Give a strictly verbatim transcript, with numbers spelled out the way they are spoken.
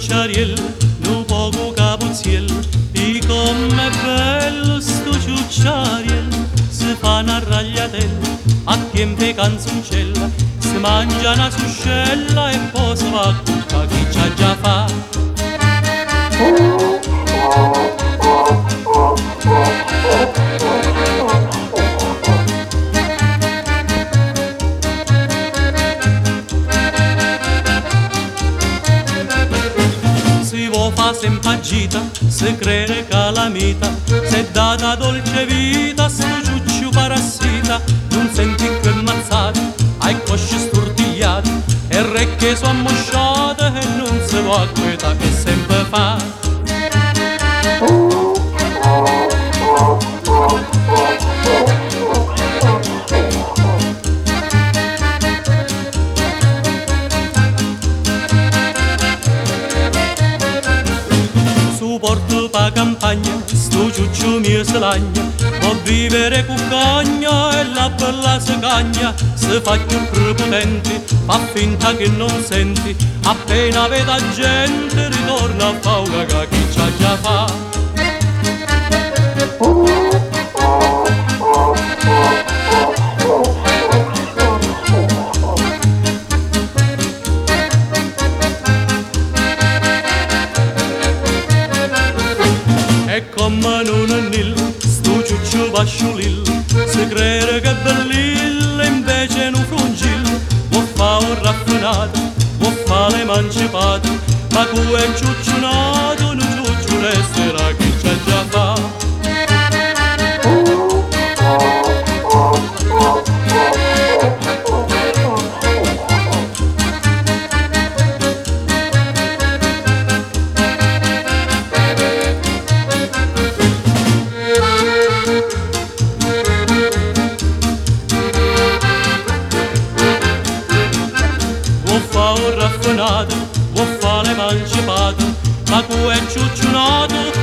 cucciariello, un poco capuzziello, e com'è bello sto cucciariello, si fa una ragliatella, a tempo canzoncella, si mangia una suscella e poi si va a cucca chi c'ha già fa. Si vuol fa sempre agita, si crede calamita, se data dolce vita, sto ciucciu parassita, non senti più ammazzati, ai cosci stortigliati, e recche sono ammosciate e non si può acqueta che sempre fa. Porto pa campagna, sto ciucciu mio si lagna, può vivere cuccagna e la bella si cagna, si fa più prepotenti, fa finta che non senti, appena veda gente ritorna a fa una cacca chi c'ha già fa. E come non è nil, sto ciucciu pasciulil, si crede che è bellil, invece non frungil, vuol fa un raffinato, vuol fa le mancipate, ma tu è ciucciunato, non ciucciu resterà chi c'ha già fa. Vuol fa le mancipate, ma tu è ciucciunato